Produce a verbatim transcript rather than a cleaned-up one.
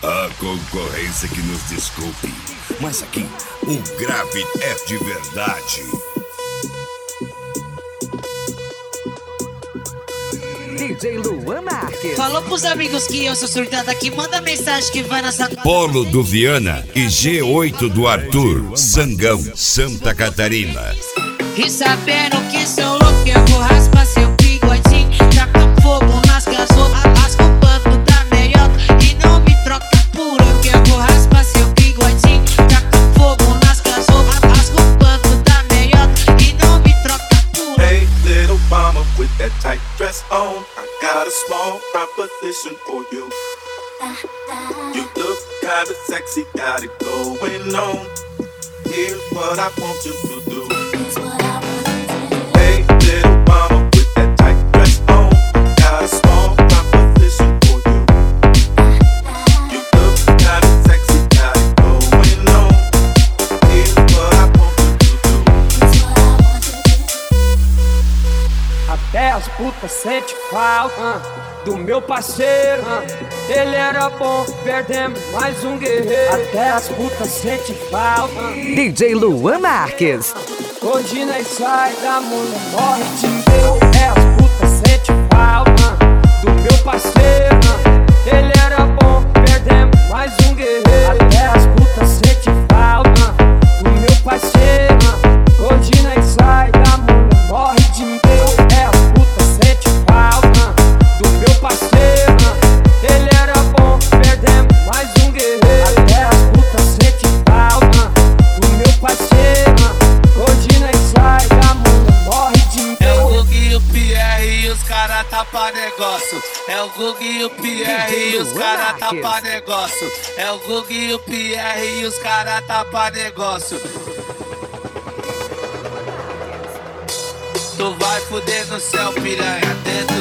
A concorrência que nos desculpe, mas aqui o grave é de verdade. D J Luan Marques. Falou pros amigos que eu sou surtada aqui, manda mensagem que vai nessa... Polo do Viana e G oito do Arthur, Sangão, Santa Catarina. E sabendo que sou louco, eu vou raspar seu bigodinho. Taca fogo nas gasolas, rasga o pano da meiota. E não me troca por eu, que eu vou raspar seu bigodinho. Taca fogo nas gasolas, rasga o pano da meiota. E não me troca por eu. Hey, little mama with that tight dress on, I got a small proposition for you. You look kinda sexy, got it going on. Here's what I want you to do. Hey, little mama with that tight dress on, got a small proposition for you. You look kinda sexy, got it going on. Here's what I want you to do. Até as putas sente falta uh, do meu parceiro. uh, Ele era bom, perdemos mais um guerreiro. Até as putas sente falta uh, D J Luan Marques. Hoje nós sai da mulher, morre de medo. Até as putas sente falta uh, do meu parceiro. uh, Ele era bom, perdemos mais um guerreiro. Até as putas sente falta uh, do meu parceiro. uh, Hoje nós sai da mulher, morre de medo. Tapa negócio, é o Gug e o Pierre e os cara tapa negócio. É o Gug e o Pierre e os cara tapa negócio. Tu vai fuder no céu, piranha, dentro